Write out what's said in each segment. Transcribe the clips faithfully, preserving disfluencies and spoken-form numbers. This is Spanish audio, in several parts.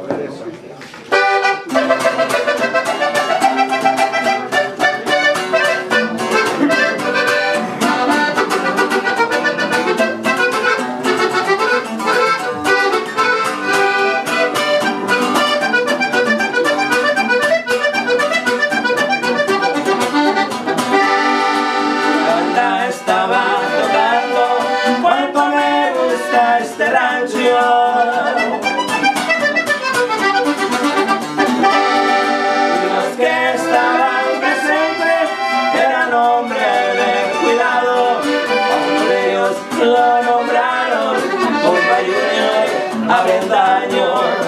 Los que estaban presentes eran hombres de cuidado. Uno de ellos lo nombraron Compa Junior Avendaño.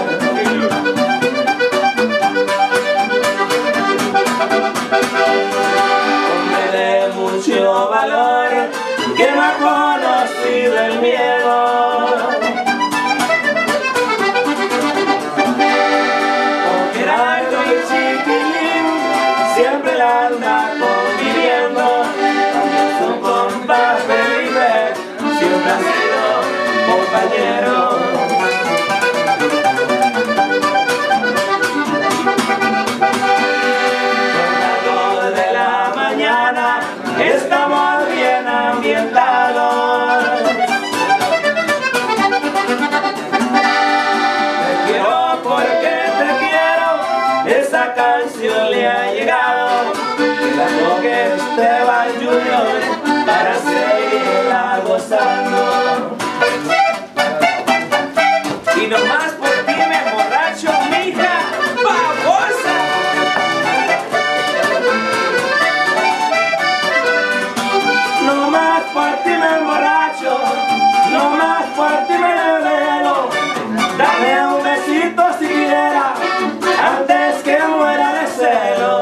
Hombre de mucho valor que no ha conocido el miedo. Siempre la anda conviviendo, su compa Felipe siempre ha sido compañero. Son las dos de la mañana, estamos bien ambientados. Te quiero porque te quiero, esa canción le ha llegado. La toque Esteban Junior para seguirla gozando. Y nomás por ti me emborracho, mija, babosa. Nomás por ti me emborracho, nomás por ti me revelo. Dame un besito siquiera antes que muera de celo.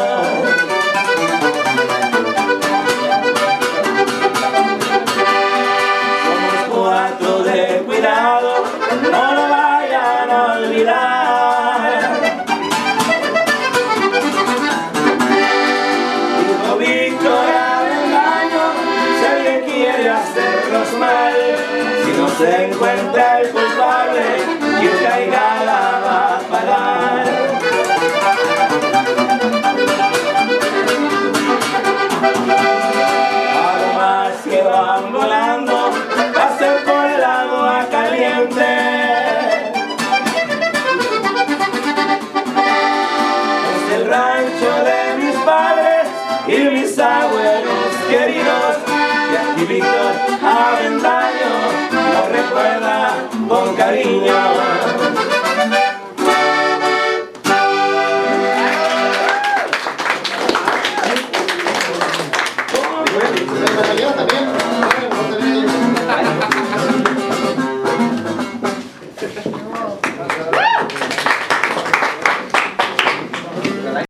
De cuidado, no lo vayan a olvidar. Dijo Víctor Avendaño, si alguien quiere hacernos mal, si no se encuentra el culpable, quien caiga la va a pagar. Aromas que van volando, pasen por el agua caliente. Es el rancho de mis padres y mis abuelos queridos, y aquí Víctor Avendaño lo recuerda con cariño. También.